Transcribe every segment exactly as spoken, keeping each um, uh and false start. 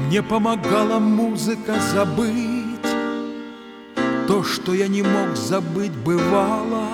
Мне помогала музыка забыть то, что я не мог забыть, бывало.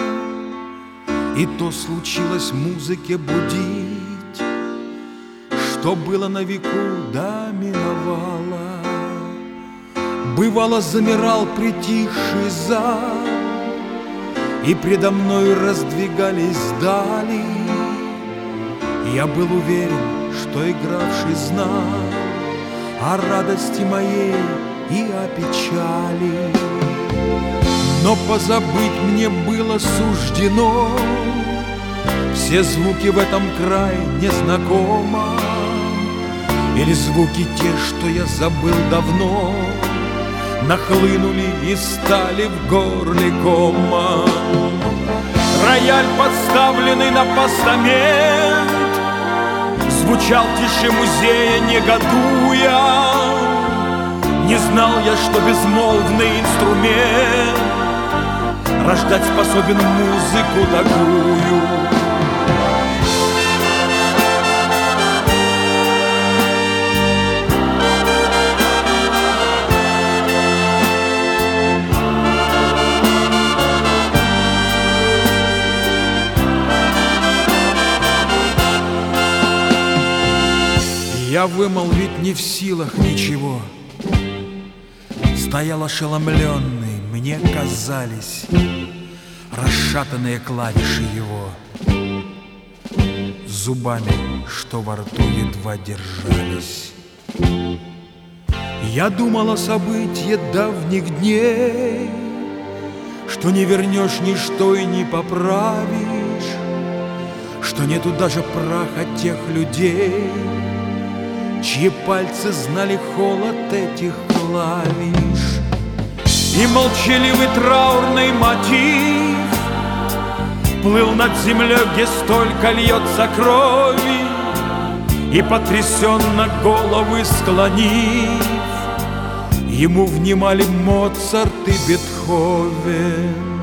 И то случилось музыке будить, что было на веку, да миновало. Бывало, замирал притихший зал, и предо мною раздвигались дали. Я был уверен, что игравший знал о радости моей и о печали. Но позабыть мне было суждено все звуки в этом крае незнакомом, или звуки те, что я забыл давно, нахлынули и стали в горле комом. Рояль, подставленный на постамент, звучал в тиши музея, негодуя. Не знал я, что безмолвный инструмент рождать способен музыку такую. Я вымолвить не в силах ничего, стоял ошеломленный, мне казались расшатанные клавиши его, зубами, что во рту едва держались. Я думал о событии давних дней, что не вернешь ничто и не поправишь, что нету даже праха тех людей, чьи пальцы знали холод этих клавиш. И молчаливый траурный мотив плыл над землей, где столько льется крови, и потрясенно головы склонив, ему внимали Моцарт и Бетховен.